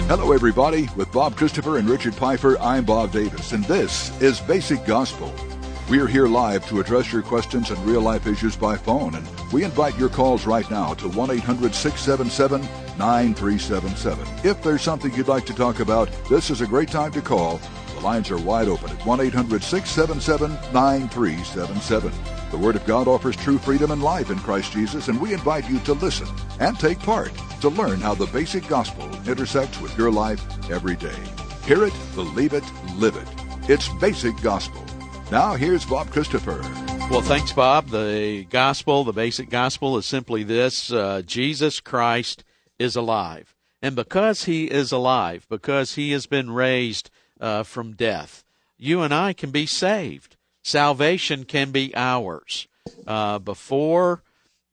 Hello, everybody. With Bob Christopher and Richard Pfeiffer, I'm Bob Davis, and this is Basic Gospel. We are here live to address your questions and real-life issues by phone, and we invite your calls right now to 1-800-677-9377. If there's something you'd like to talk about, this is a great time to call. The lines are wide open at 1-800-677-9377. The Word of God offers true freedom and life in Christ Jesus, and we invite you to listen and take part to learn how the basic gospel intersects with your life every day. Hear it, believe it, live it. It's Basic Gospel. Now here's Bob Christopher. Well, thanks, Bob. The gospel, the basic gospel is simply this: Jesus Christ is alive. And because he is alive, because he has been raised from death, you and I can be saved. Salvation can be ours. Before,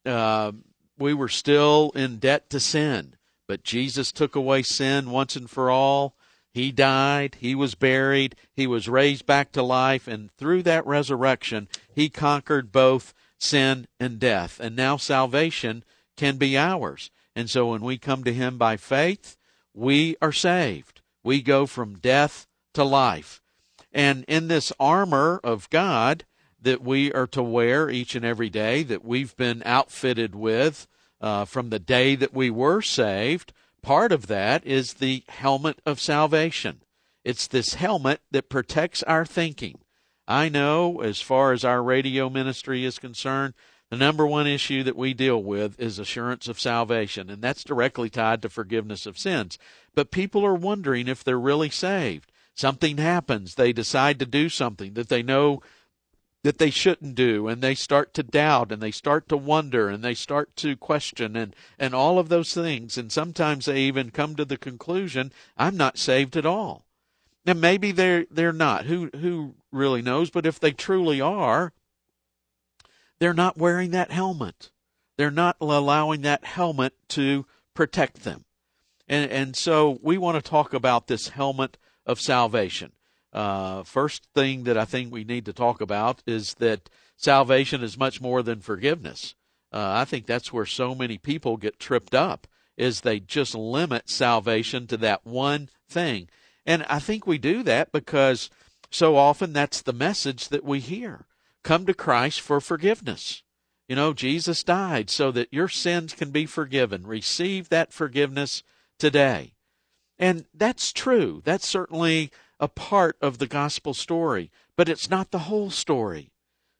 we were still in debt to sin, but Jesus took away sin once and for all. He died, he was buried, he was raised back to life, and through that resurrection, he conquered both sin and death. And now salvation can be ours. And so when we come to him by faith, we are saved. We go from death to life. And in this armor of God that we are to wear each and every day, that we've been outfitted with from the day that we were saved, part of that is the helmet of salvation. It's this helmet that protects our thinking. I know, as far as our radio ministry is concerned, the number one issue that we deal with is assurance of salvation, and that's directly tied to forgiveness of sins. But people are wondering if they're really saved. Something happens, they decide to do something that they know that they shouldn't do, and they start to doubt, and they start to wonder, and they start to question, and all of those things. And sometimes they even come to the conclusion, I'm not saved at all. And maybe they're not. Who really knows? But if they truly are, they're not wearing that helmet. They're not allowing that helmet to protect them. And so we want to talk about this helmet of salvation. First thing that I think we need to talk about is that salvation is much more than forgiveness. I think that's where so many people get tripped up, is they just limit salvation to that one thing. And I think we do that because so often that's the message that we hear. Come to Christ for forgiveness. You know, Jesus died so that your sins can be forgiven. Receive that forgiveness today. And that's true. That's certainly a part of the gospel story, but it's not the whole story.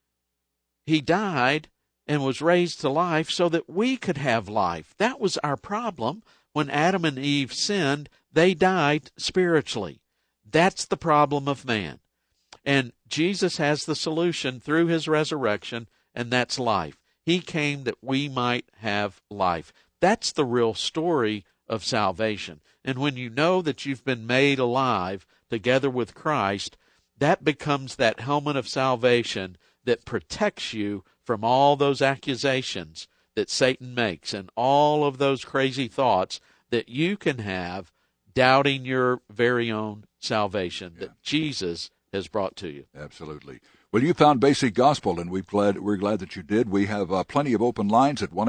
He died and was raised to life so that we could have life. That was our problem. When Adam and Eve sinned, they died spiritually. That's the problem of man. And Jesus has the solution through his resurrection, and that's life. He came that we might have life. That's the real story of salvation. And when you know that you've been made alive together with Christ, that becomes that helmet of salvation that protects you from all those accusations that Satan makes and all of those crazy thoughts that you can have doubting your very own salvation that Jesus has brought to you. Absolutely. Well, you found Basic Gospel, and we're glad that you did. We have plenty of open lines at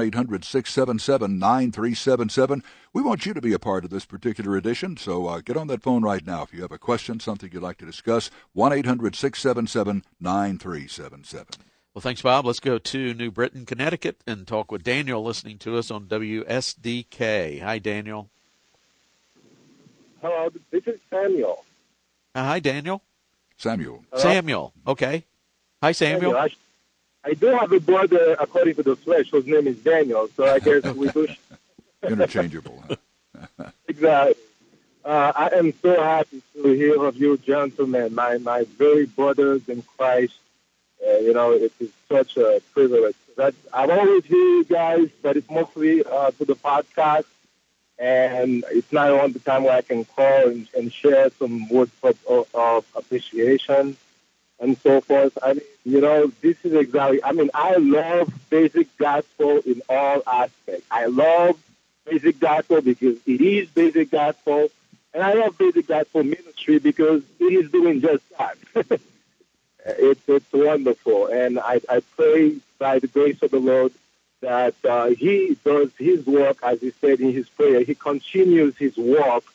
1-800-677-9377. We want you to be a part of this particular edition, so get on that phone right now if you have a question, something you'd like to discuss, 1-800-677-9377. Well, thanks, Bob. Let's go to New Britain, Connecticut, and talk with Daniel listening to us on WSDK. Hi, Daniel. Hello, this is Samuel. Hi, Daniel. Samuel. Hello? Samuel. Okay. Hi, Samuel. I do have a brother, according to the flesh, whose name is Daniel, so I guess we do. Interchangeable. Exactly. I am so happy to hear of you, gentlemen, my very brothers in Christ. It is such a privilege. I've always heard you guys, but it's mostly to the podcast. And it's not all the time where I can call and share some words of appreciation and so forth. I mean, this is exactly, I love basic gospel in all aspects. I love basic gospel because it is basic gospel. And I love basic gospel ministry because it is doing just that. It's wonderful. And I pray by the grace of the Lord that he does his work, as he said in his prayer. He continues his work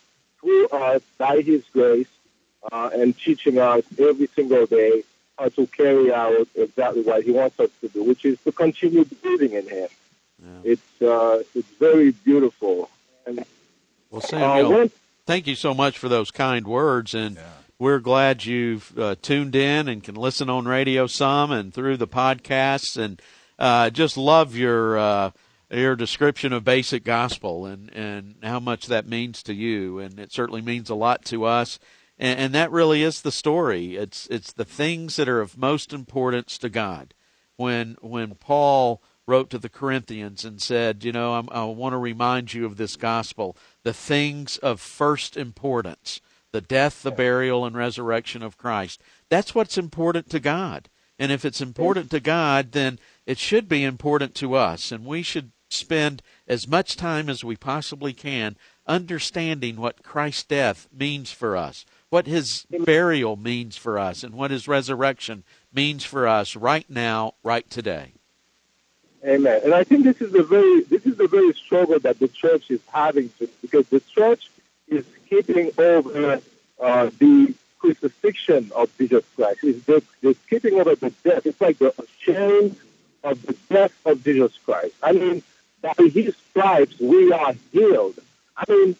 through us by His grace and teaching us every single day how to carry out exactly what He wants us to do, which is to continue believing in Him. Yeah. It's very beautiful. And, well, Samuel, thank you so much for those kind words, and we're glad you've tuned in and can listen on radio some and through the podcasts, and just love your description of basic gospel and how much that means to you, and it certainly means a lot to us. And that really is the story. It's the things that are of most importance to God. When Paul wrote to the Corinthians and said, I want to remind you of this gospel, the things of first importance, the death, the burial, and resurrection of Christ. That's what's important to God. And if it's important to God, then it should be important to us. And we should spend as much time as we possibly can understanding what Christ's death means for us, what His burial means for us, and what His resurrection means for us right now, right today. Amen. And I think this is the very struggle that the church is having, because the church is skipping over the crucifixion of Jesus Christ. They're skipping over the death. It's like the shame of the death of Jesus Christ. I mean, by His stripes we are healed. I mean,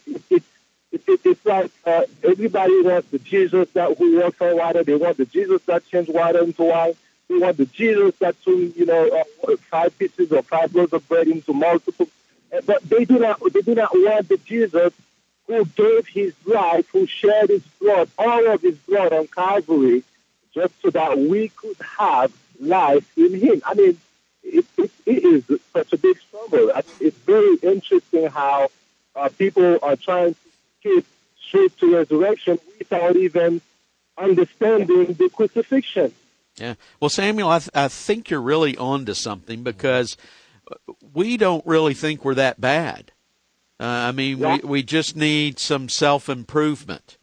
it's like everybody wants the Jesus who walks on water. They want the Jesus that changed water into wine. They want the Jesus that turned, 5 pieces or 5 loaves of bread into multiple. But they do not want the Jesus who gave His life, who shed His blood, all of His blood on Calvary, just so that we could have life in Him. I mean, it is such a big struggle. It's very interesting how people are trying to keep straight to resurrection without even understanding the crucifixion. Yeah. Well, Samuel, I think you're really on to something, because we don't really think we're that bad. We just need some self-improvement.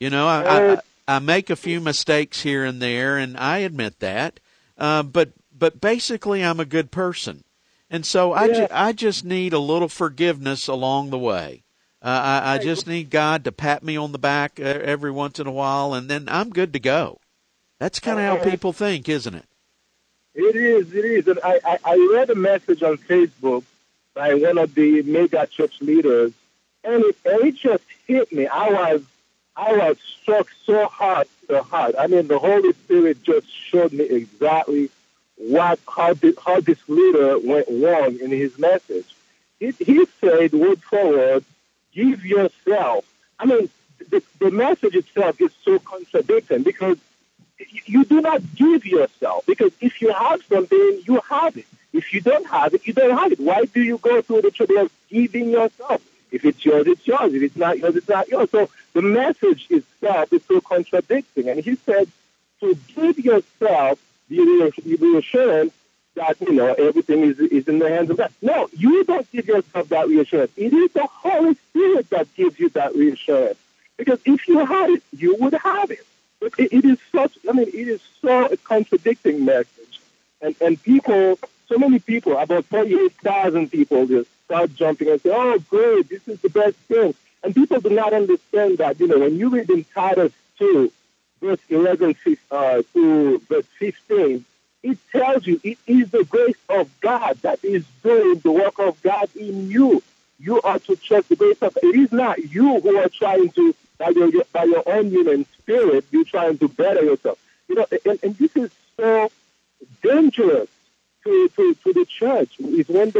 I make a few mistakes here and there, and I admit that. But basically, I'm a good person. And so I just need a little forgiveness along the way. I just need God to pat me on the back every once in a while, and then I'm good to go. That's kind of how people think, isn't it? It is. And I read a message on Facebook by one of the mega church leaders, and it just hit me. I was struck so hard to the heart. I mean, the Holy Spirit just showed me exactly how this leader went wrong in his message. He said, word forward, give yourself. I mean, the message itself is so contradicting, because you do not give yourself, because if you have something, you have it. If you don't have it, you don't have it. Why do you go through the trouble of giving yourself? If it's yours, it's yours. If it's not yours, it's not yours. So the message itself is so contradicting. And he said to give yourself the reassurance that, everything is in the hands of God. No, you don't give yourself that reassurance. It is the Holy Spirit that gives you that reassurance. Because if you had it, you would have it. But it is so a contradicting message. And people, so many people, about 48,000 people just start jumping and say, oh, great, this is the best thing. And people do not understand that, when you read in Titus 2, verse 11 to verse 15, it tells you it is the grace of God that is doing the work of God in you. You are to trust the grace of God. It is not you who are trying to, by your own human spirit, you're trying to better yourself. And this is so dangerous to the church. Is when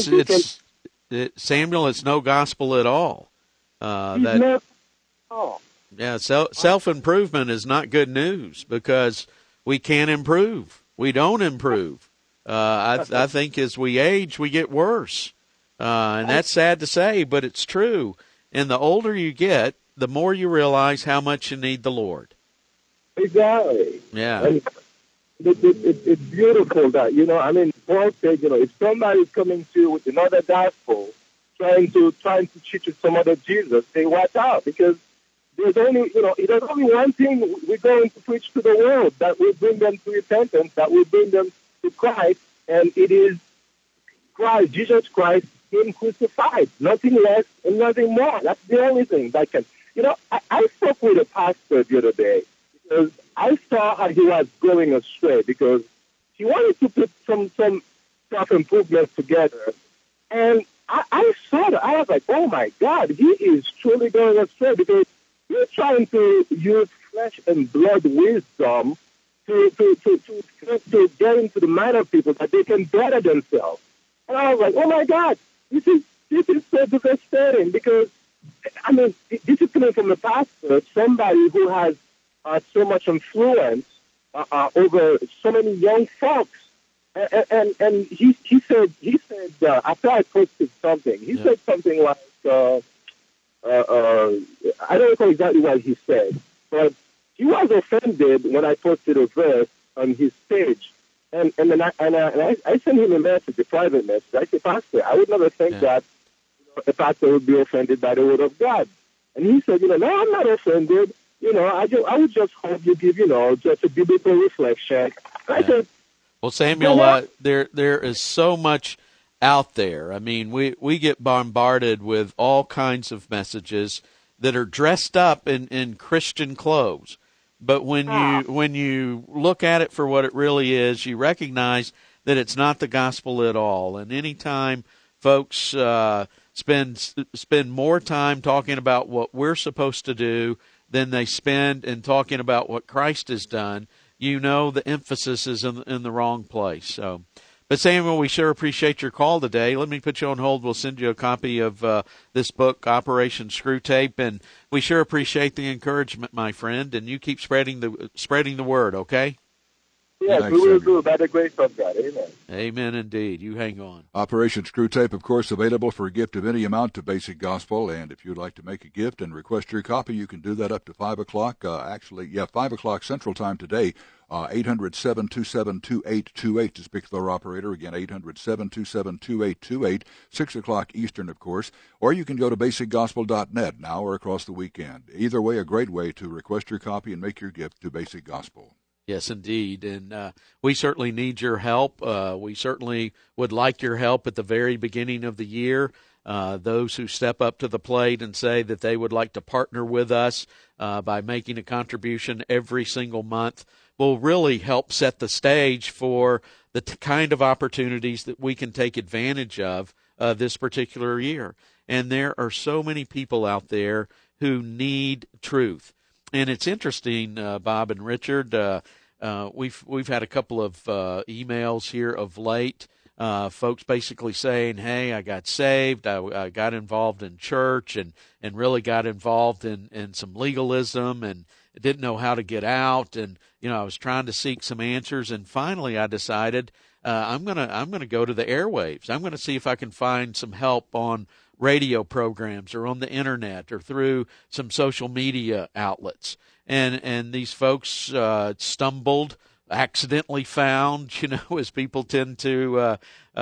they Samuel, it's no gospel at all. Yeah, self-improvement is not good news, because we can't improve. We don't improve. I think as we age, we get worse. And that's sad to say, but it's true. And the older you get, the more you realize how much you need the Lord. Exactly. Yeah. And it's beautiful that, Paul said, if somebody's coming to you with another gospel, trying to teach you some other Jesus, say, watch out, because there's only one thing we're going to preach to the world that will bring them to repentance, that will bring them to Christ, and it is Christ, Jesus Christ, Him crucified, nothing less and nothing more. That's the only thing that can. I spoke with a pastor the other day because I saw how he was going astray because he wanted to put some self-improvement together. And I saw that. I was like, oh, my God, he is truly going astray because he's trying to use flesh and blood wisdom to get into the mind of people that they can better themselves. And I was like, oh, my God, this is so devastating because, I mean, this is coming from a pastor, somebody who has so much influence over so many young folks. And he said after I posted something, he said something like, I don't recall exactly what he said, but he was offended when I posted a verse on his page. And then I sent him a message, a private message. I said, Pastor, I would never think that a pastor would be offended by the word of God. And he said, no, I'm not offended. I would just hope you give, just a biblical reflection. I said, well, Samuel, there is so much out there. I mean, we get bombarded with all kinds of messages that are dressed up in Christian clothes. But when you look at it for what it really is, you recognize that it's not the gospel at all. And anytime folks spend more time talking about what we're supposed to do than they spend in talking about what Christ has done, the emphasis is in the wrong place. So, but Samuel, we sure appreciate your call today. Let me put you on hold. We'll send you a copy of this book, Operation Screwtape, and we sure appreciate the encouragement, my friend. And you keep spreading the word, okay? Yes, we will do by the grace of God. Amen. Amen, indeed. You hang on. Operation Screwtape, of course, available for a gift of any amount to Basic Gospel. And if you'd like to make a gift and request your copy, you can do that up to 5 o'clock. 5 o'clock Central Time today. 800-727-2828 to speak to our operator. Again, 800-727-2828. 6 o'clock Eastern, of course. Or you can go to basicgospel.net now or across the weekend. Either way, a great way to request your copy and make your gift to Basic Gospel. Yes, indeed. And we certainly need your help. We certainly would like your help at the very beginning of the year. Those who step up to the plate and say that they would like to partner with us by making a contribution every single month will really help set the stage for the kind of opportunities that we can take advantage of this particular year. And there are so many people out there who need truth. And it's interesting, Bob and Richard, we've had a couple of emails here of late, folks basically saying, hey, I got saved, I got involved in church and really got involved in some legalism and didn't know how to get out, and I was trying to seek some answers, and finally I decided I'm gonna go to the airwaves. I'm gonna see if I can find some help on radio programs or on the internet or through some social media outlets. And these folks stumbled, accidentally found, as people tend to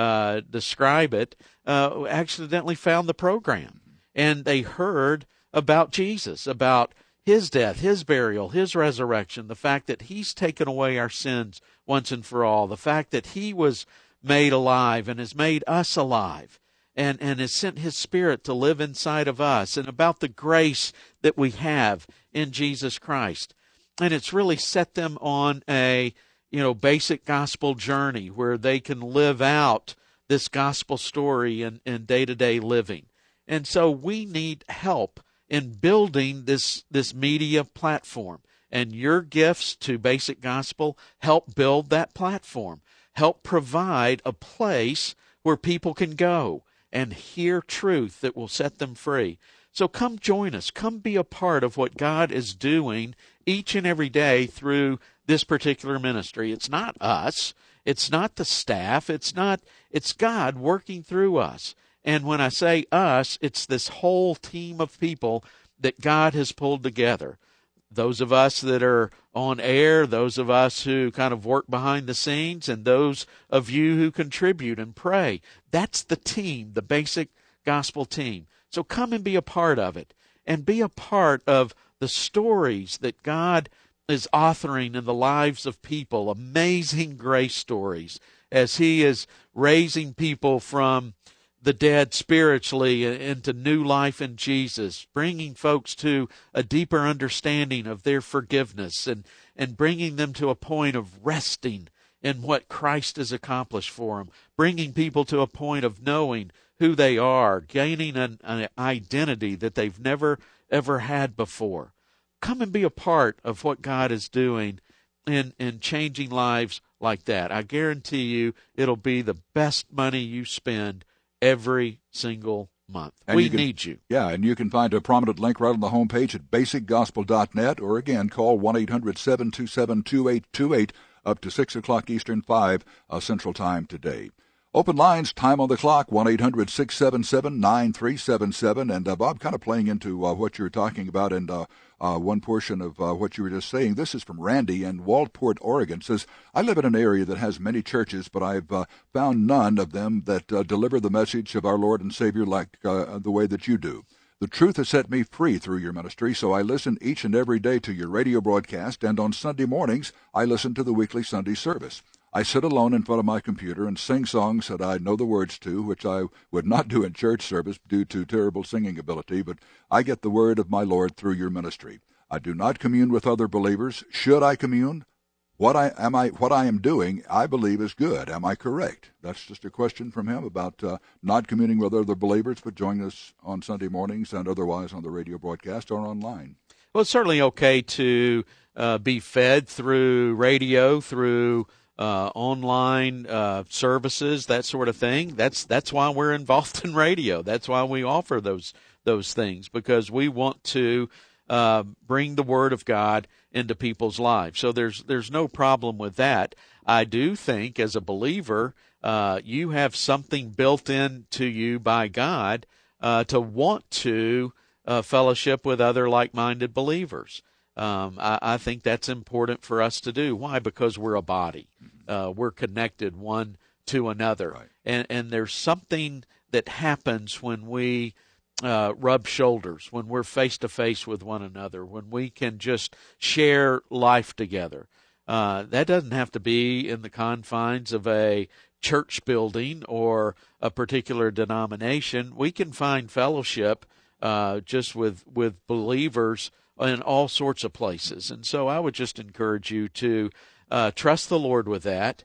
describe it, accidentally found the program. And they heard about Jesus, about his death, his burial, his resurrection, the fact that he's taken away our sins once and for all, the fact that he was made alive and has made us alive. And has sent his Spirit to live inside of us, and about the grace that we have in Jesus Christ. And it's really set them on a, basic gospel journey where they can live out this gospel story in day-to-day living. And so we need help in building this media platform. And your gifts to Basic Gospel help build that platform, help provide a place where people can go and hear truth that will set them free. So come join us. Come be a part of what God is doing each and every day through this particular ministry. It's not us. It's not the staff. It's God working through us. And when I say us, it's this whole team of people that God has pulled together. Those of us that are on air, those of us who kind of work behind the scenes, and those of you who contribute and pray. That's the team, the Basic Gospel team. So come and be a part of it, and be a part of the stories that God is authoring in the lives of people, amazing grace stories, as he is raising people from the dead spiritually into new life in Jesus, bringing folks to a deeper understanding of their forgiveness, and bringing them to a point of resting in what Christ has accomplished for them, bringing people to a point of knowing who they are, gaining an identity that they've never, ever had before. Come and be a part of what God is doing in changing lives like that. I guarantee you it'll be the best money you spend every single month. And we need you. Yeah, and you can find a prominent link right on the homepage at basicgospel.net, or again, call 1-800-727-2828 up to 6 o'clock Eastern, 5 Central Time today. Open lines, time on the clock, 1-800-677-9377. And, Bob, kind of playing into what you were talking about and one portion of what you were just saying. This is from Randy in Walport, Oregon. It says, I live in an area that has many churches, but I've found none of them that deliver the message of our Lord and Savior like the way that you do. The truth has set me free through your ministry, so I listen each and every day to your radio broadcast, and on Sunday mornings, I listen to the weekly Sunday service. I sit alone in front of my computer and sing songs that I know the words to, which I would not do in church service due to terrible singing ability, but I get the word of my Lord through your ministry. I do not commune with other believers. Should I commune? What I am doing, I believe, is good. Am I correct? That's just a question from him about not communing with other believers, but joining us on Sunday mornings and otherwise on the radio broadcast or online. Well, it's certainly okay to be fed through radio, through online services, that sort of thing. That's why we're involved in radio. That's why we offer those things, because we want to bring the Word of God into people's lives. So there's no problem with that. I do think as a believer, you have something built into you by God to want to fellowship with other like-minded believers. I think that's important for us to do. Why? Because we're a body. We're connected one to another. Right. And there's something that happens when we rub shoulders, when we're face-to-face with one another, when we can just share life together. That doesn't have to be in the confines of a church building or a particular denomination. We can find fellowship just with believers in all sorts of places. And so I would just encourage you to trust the Lord with that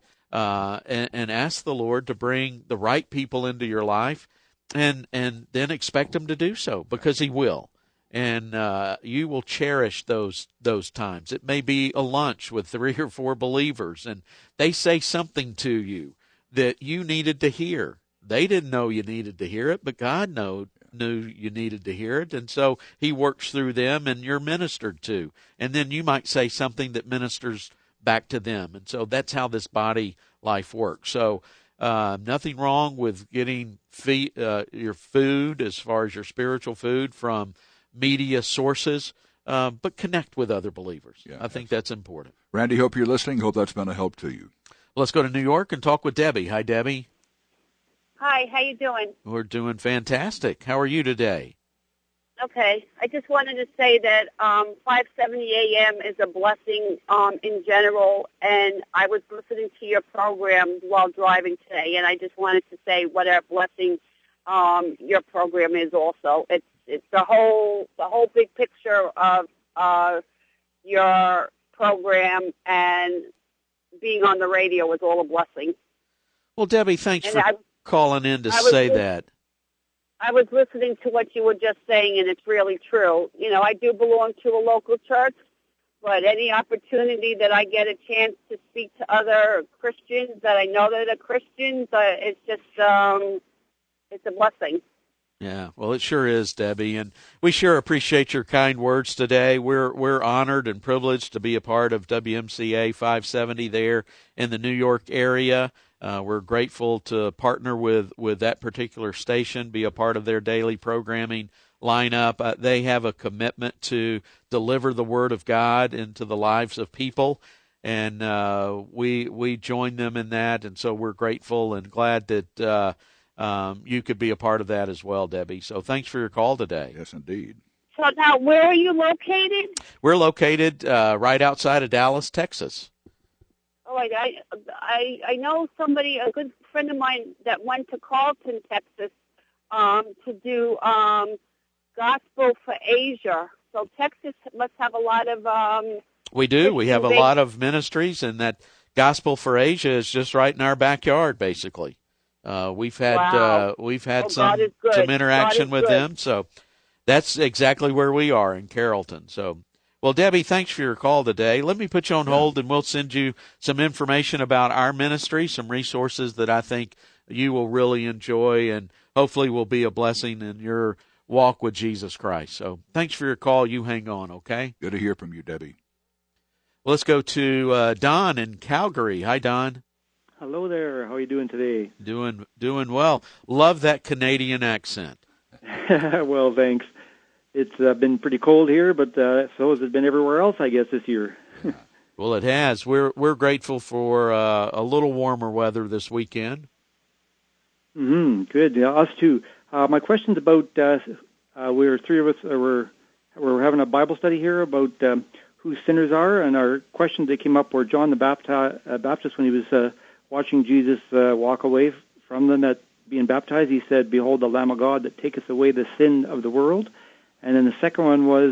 and ask the Lord to bring the right people into your life and then expect Him to do so, because He will. And you will cherish those times. It may be a lunch with 3 or 4 believers, and they say something to you that you needed to hear. They didn't know you needed to hear it, but God knew you needed to hear it, and so He works through them, and you're ministered to. And then you might say something that ministers back to them. And so that's how this body life works. So nothing wrong with getting your food, as far as your spiritual food, from media sources, but connect with other believers. Yeah, I think that's important. Randy, hope you're listening. Hope that's been a help to you. Let's go to New York and talk with Debbie. Hi, Debbie. Hi, how you doing? We're doing fantastic. How are you today? Okay. I just wanted to say that 570 AM is a blessing in general, and I was listening to your program while driving today, and I just wanted to say what a blessing your program is also. It's the whole big picture of your program, and being on the radio is all a blessing. Well, Debbie, thanks for calling in to say that. I was listening to what you were just saying, and it's really true. You know, I do belong to a local church, but any opportunity that I get a chance to speak to other Christians that I know that are Christians, it's just, it's a blessing. Yeah, well, it sure is, Debbie, and we sure appreciate your kind words today. We're honored and privileged to be a part of WMCA 570 there in the New York area. We're grateful to partner with that particular station, be a part of their daily programming lineup. They have a commitment to deliver the Word of God into the lives of people, and we join them in that, and so we're grateful and glad that you could be a part of that as well, Debbie. So thanks for your call today. Yes, indeed. So now, where are you located? We're located right outside of Dallas, Texas. Oh, I know somebody, a good friend of mine that went to Carlton, Texas, to do Gospel for Asia. So Texas must have a lot of... we do. We have a lot of ministries, and that Gospel for Asia is just right in our backyard, basically. We've had some interaction with them, so that's exactly where we are in Carrollton. So, well, Debbie, thanks for your call today. Let me put you on hold, and we'll send you some information about our ministry, some resources that I think you will really enjoy, and hopefully will be a blessing in your walk with Jesus Christ. So, thanks for your call. You hang on, okay? Good to hear from you, Debbie. Well, let's go to Don in Calgary. Hi, Don. Hello there. How are you doing today? Doing well. Love that Canadian accent. Well, thanks. It's been pretty cold here, but so has it been everywhere else, I guess, this year. Well, it has. We're grateful for a little warmer weather this weekend. Good. Yeah, us too. My question's about we're three of us we're having a Bible study here about who sinners are, and our questions that came up were John the Baptist when he was watching Jesus walk away from them at being baptized. He said, "Behold, the Lamb of God that taketh away the sin of the world." And then the second one was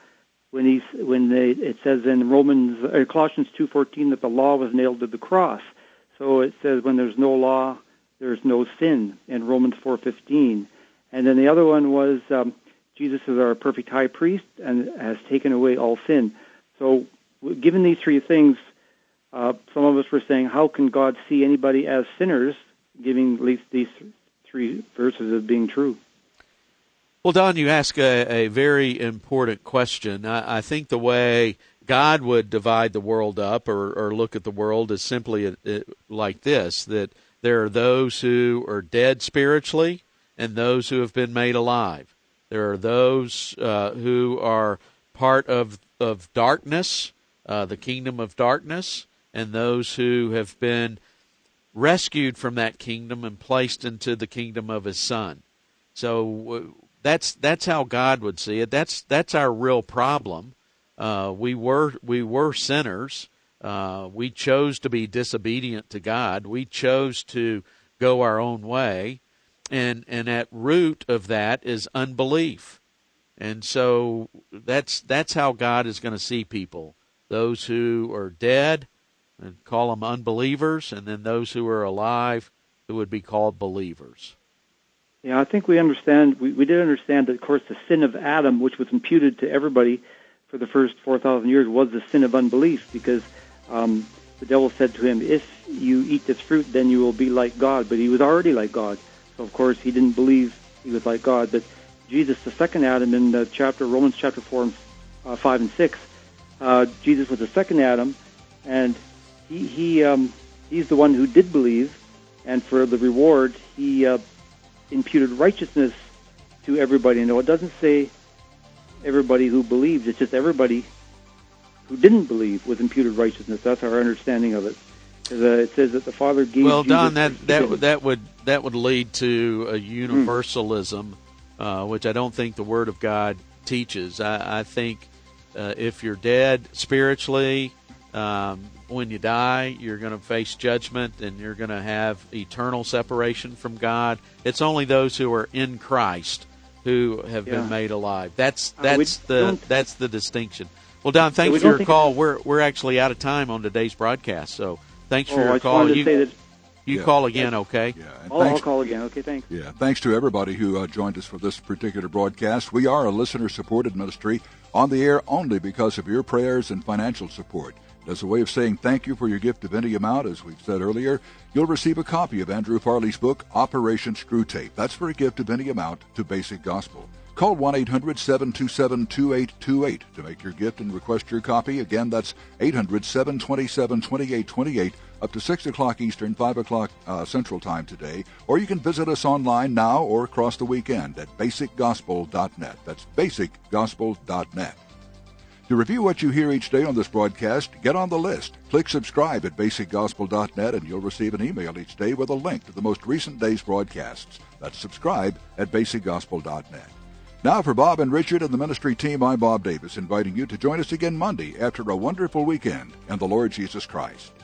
it says in Colossians 2:14 that the law was nailed to the cross. So it says when there's no law, there's no sin in Romans 4:15. And then the other one was Jesus is our perfect high priest and has taken away all sin. So given these three things, some of us were saying, how can God see anybody as sinners, giving at least these three verses as being true? Well, Don, you ask a very important question. I think the way God would divide the world up or look at the world is simply like this, that there are those who are dead spiritually and those who have been made alive. There are those who are part of darkness, the kingdom of darkness, and those who have been rescued from that kingdom and placed into the kingdom of his Son. So that's how God would see it. That's our real problem. We were sinners. We chose to be disobedient to God. We chose to go our own way, and at root of that is unbelief. And so that's how God is going to see people. Those who are dead, and call them unbelievers, and then those who are alive, who would be called believers. Yeah, I think we understand. We did understand that, of course, the sin of Adam, which was imputed to everybody for the first 4,000 years, was the sin of unbelief, because the devil said to him, if you eat this fruit, then you will be like God. But he was already like God. So, of course, he didn't believe he was like God. But Jesus, the second Adam, in Romans chapter 4 and 5 and 6, Jesus was the second Adam, and he's the one who did believe, and for the reward, he imputed righteousness to everybody. No, it doesn't say everybody who believed. It's just everybody who didn't believe was imputed righteousness. That's our understanding of it. It says that the Father gave. Well, Jesus Don, that would lead to a universalism, which I don't think the Word of God teaches. I think if you're dead spiritually, when you die, you're going to face judgment, and you're going to have eternal separation from God. It's only those who are in Christ who have been made alive. That's the distinction. Well, Don, thanks for your call. We're actually out of time on today's broadcast, so thanks for your call. You call again, okay? Yeah, I'll call again. Okay, thanks. Yeah, thanks to everybody who joined us for this particular broadcast. We are a listener-supported ministry on the air only because of your prayers and financial support. As a way of saying thank you for your gift of any amount, as we've said earlier, you'll receive a copy of Andrew Farley's book, Operation Screwtape. That's for a gift of any amount to Basic Gospel. Call 1-800-727-2828 to make your gift and request your copy. Again, that's 800-727-2828 up to 6 o'clock Eastern, 5 o'clock Central Time today. Or you can visit us online now or across the weekend at basicgospel.net. That's basicgospel.net. To review what you hear each day on this broadcast, get on the list. Click subscribe at basicgospel.net and you'll receive an email each day with a link to the most recent day's broadcasts. That's subscribe at basicgospel.net. Now for Bob and Richard and the ministry team, I'm Bob Davis, inviting you to join us again Monday after a wonderful weekend in the Lord Jesus Christ.